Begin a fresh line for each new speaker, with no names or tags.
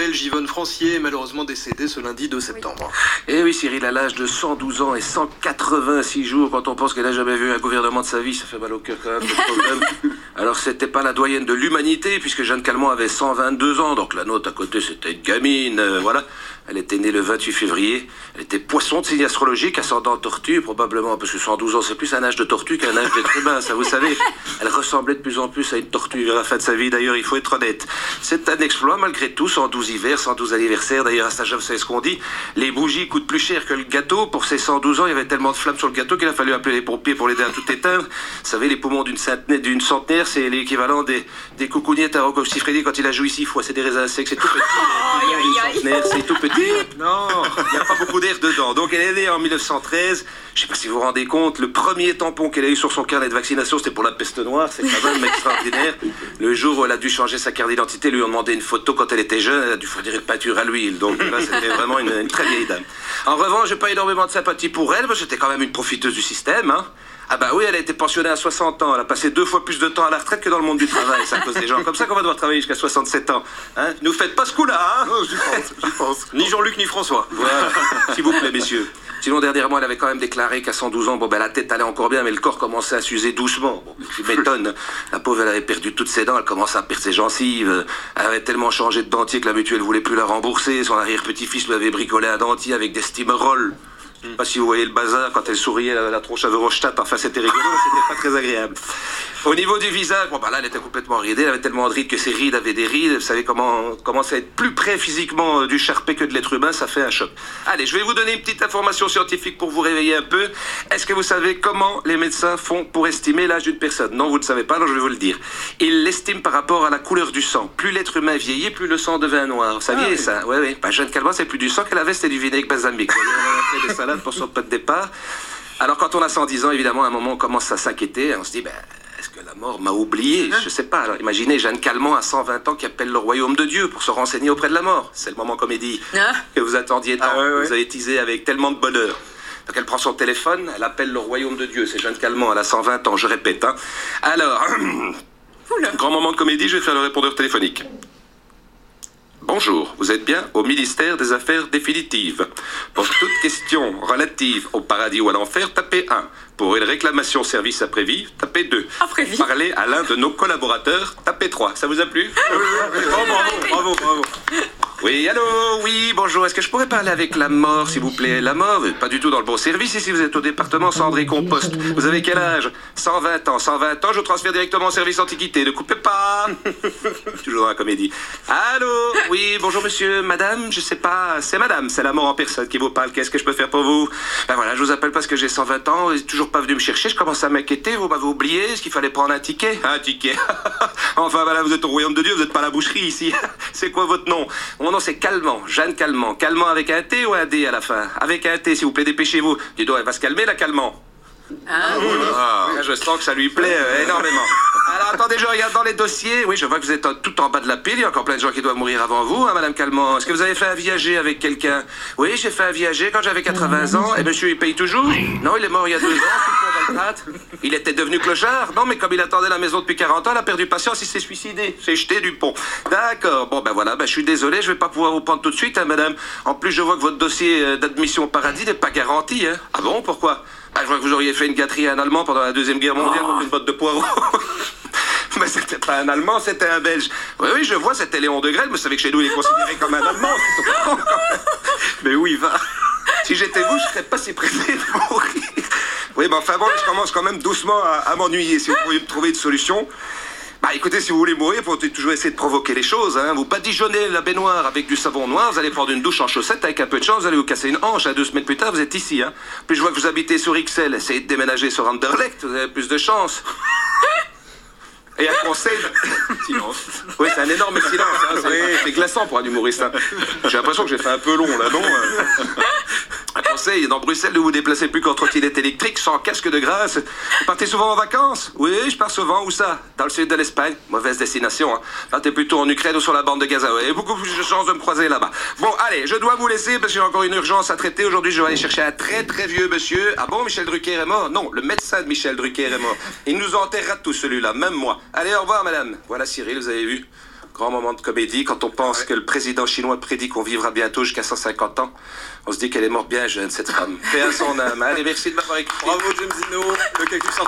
belge Yvonne Francier est malheureusement décédée ce lundi 2 septembre.
Eh oui, Cyril, à l'âge de 112 ans et 186 jours, quand on pense qu'elle n'a jamais vu un gouvernement de sa vie, ça fait mal au cœur quand même, le problème. Alors, c'était pas la doyenne de l'humanité, puisque Jeanne Calment avait 122 ans, donc la nôtre à côté, c'était une gamine, voilà. Elle était née le 28 février, elle était poisson de signe astrologique, ascendant tortue, probablement, parce que 112 ans, c'est plus un âge de tortue qu'un âge d'être humain, ça vous savez. Elle ressemblait de plus en plus à une tortue vers la fin de sa vie, d'ailleurs, il faut être honnête. C'est un exploit, malgré tout, 112 hivers, 112 anniversaires, d'ailleurs, à Saint-Jean, vous savez ce qu'on dit, les bougies coûtent plus cher que le gâteau. Pour ses 112 ans, il y avait tellement de flammes sur le gâteau qu'il a fallu appeler les pompiers pour l'aider à tout éteindre. Vous savez, les poumons d'une centenaire, c'est l'équivalent des coucougnettes à Rocco Siffredi quand il a joué 6 fois, c'est des raisins secs, c'est tout petit. C'est tout petit. Non, il n'y a pas beaucoup d'air dedans. Donc elle est née en 1913. Je ne sais pas si vous vous rendez compte, le premier tampon qu'elle a eu sur son carnet de vaccination, c'était pour la peste noire. C'est quand même extraordinaire. Le jour où elle a dû changer sa carte d'identité, lui ont demandé une photo quand elle était jeune. Elle a dû fournir une peinture à l'huile. Donc là, c'était vraiment une très vieille dame. En revanche, j'ai pas énormément de sympathie pour elle, parce que c'était quand même une profiteuse du système, hein. Ah bah oui, elle a été pensionnée à 60 ans. Elle a passé 2 fois plus de temps à la retraite que dans le monde du travail. C'est à cause des gens comme ça qu'on va devoir travailler jusqu'à 67 ans. Hein, ne vous faites pas ce coup-là, hein.
Non, j'y pense. Ni Jean-Luc ni François.
Voilà, s'il vous plaît, messieurs. Sinon, dernièrement, elle avait quand même déclaré qu'à 112 ans, bon, ben, la tête allait encore bien, mais le corps commençait à s'user doucement. Bon, ce qui m'étonne. La pauvre, elle avait perdu toutes ses dents, elle commençait à perdre ses gencives. Elle avait tellement changé de dentier que la mutuelle voulait plus la rembourser. Son arrière-petit-fils lui avait bricolé un dentier avec des steamerolls. Je sais pas si vous voyez le bazar, quand elle souriait, la tronche à Verhofstadt, parfois c'était rigolo, mais c'était pas très agréable. Au niveau du visage, bon bah là elle était complètement ridée, elle avait tellement de rides que ses rides avaient des rides, vous savez comment ça être plus près physiquement du charpé que de l'être humain, ça fait un choc. Allez, je vais vous donner une petite information scientifique pour vous réveiller un peu. Est-ce que vous savez comment les médecins font pour estimer l'âge d'une personne? Non, vous ne savez pas, alors je vais vous le dire. Ils l'estiment par rapport à la couleur du sang. Plus l'être humain vieillit, plus le sang devient noir. Vous saviez
oui.
ça? Oui. Bah, Jeanne Calment, c'est plus du sang qu'elle avait, c'était du vinaigre balsamique. On a fait des salades pour son pas de départ. Alors quand on a 110 ans, évidemment, à un moment, on commence à s'inquiéter. On se dit, ben, est-ce que la mort m'a oublié? Je sais pas. Alors, imaginez Jeanne Calment à 120 ans qui appelle le royaume de Dieu pour se renseigner auprès de la mort. C'est le moment comédie que vous attendiez tant. Vous avez teasé avec tellement de bonheur. Donc elle prend son téléphone, elle appelle le royaume de Dieu. C'est Jeanne Calment, elle a 120 ans, je répète. Hein. Alors, grand moment de comédie, je vais faire le répondeur téléphonique. Bonjour, vous êtes bien au ministère des Affaires définitives. Pour toute question relative au paradis ou à l'enfer, tapez 1. Pour une réclamation service après-vie, tapez 2.
Après-vie.
Parlez à l'un de nos collaborateurs, tapez 3. Ça vous a plu? Bravo. Oui, allô, oui, bonjour, est-ce que je pourrais parler avec la mort, s'il vous plaît? La mort, pas du tout dans le bon service ici, vous êtes au département Cendres et Compost. Vous avez quel âge? 120 ans, je vous transfère directement au service antiquité, ne coupez pas. Toujours dans la comédie. Allô, oui, bonjour monsieur, madame, je sais pas, c'est madame, c'est la mort en personne qui vous parle, qu'est-ce que je peux faire pour vous? Ben voilà, je vous appelle parce que j'ai 120 ans, vous n'êtes toujours pas venu me chercher, je commence à m'inquiéter, vous m'avez oublié, est-ce qu'il fallait prendre un ticket? Un ticket. Enfin voilà, vous êtes au royaume de Dieu, vous n'êtes pas à la boucherie ici. C'est quoi votre nom? Mon nom c'est Calment, Jeanne Calment. Calment avec un T ou un D à la fin? Avec un T, s'il vous plaît, dépêchez-vous. Dis donc, elle va se calmer la Calment. Là, je sens que ça lui plaît énormément. Alors attendez, je regarde dans les dossiers. Oui, je vois que vous êtes tout en bas de la pile. Il y a encore plein de gens qui doivent mourir avant vous, hein, Madame Calment. Est-ce que vous avez fait un viager avec quelqu'un? Oui, j'ai fait un viager quand j'avais 80 ans. Et monsieur, il paye toujours? Non, il est mort il y a 2 ans. Il était devenu clochard? Non, mais comme il attendait la maison depuis 40 ans, il a perdu patience, il s'est suicidé. C'est jeté du pont. D'accord. Bon, ben voilà, je suis désolé, je vais pas pouvoir vous prendre tout de suite, hein, madame. En plus, je vois que votre dossier d'admission au paradis n'est pas garanti, hein. Ah bon, pourquoi? Je vois que vous auriez fait une gâterie à un Allemand pendant la Deuxième Guerre mondiale contre une botte de poireaux. Mais c'était pas un Allemand, c'était un Belge. Oui, je vois, c'était Léon de Grelle, mais vous savez que chez nous, il est considéré comme un Allemand. Mais où il va? Si j'étais vous, je serais pas si pressé de mourir. Oui, mais enfin bon, je commence quand même doucement à m'ennuyer. Si vous pouviez me trouver une solution... Bah écoutez, si vous voulez mourir, il faut toujours essayer de provoquer les choses, hein. Vous badigeonnez la baignoire avec du savon noir, vous allez prendre une douche en chaussettes, avec un peu de chance, vous allez vous casser une hanche, 2 semaines plus tard, vous êtes ici, hein. Puis je vois que vous habitez sur XL, essayez de déménager sur Anderlecht, vous avez plus de chance. Et un conseil... Silence. Oui, c'est un énorme silence, hein. C'est glaçant pour un humoriste, hein. J'ai l'impression que j'ai fait un peu long, là, non? Un conseil, dans Bruxelles, ne vous déplacez plus qu'en trottinette électrique, sans casque de grâce. Vous partez souvent en vacances? Oui, je pars souvent. Où ça? Dans le sud de l'Espagne. Mauvaise destination, hein. Partez plutôt en Ukraine ou sur la bande de Gaza. Et beaucoup plus de chances de me croiser là-bas. Bon, allez, je dois vous laisser parce que j'ai encore une urgence à traiter. Aujourd'hui, je vais aller chercher un très très vieux monsieur. Ah bon, Michel Drucker est mort? Non, le médecin de Michel Drucker est mort. Il nous enterrera tous, celui-là, même moi. Allez, au revoir, madame. Voilà, Cyril, vous avez vu. Grand moment de comédie. Quand on pense que le président chinois prédit qu'on vivra bientôt jusqu'à 150 ans, on se dit qu'elle est morte bien jeune, cette femme. Paix à son âme. Allez, merci de m'avoir écouté.
Bravo, James Zino. Le cactus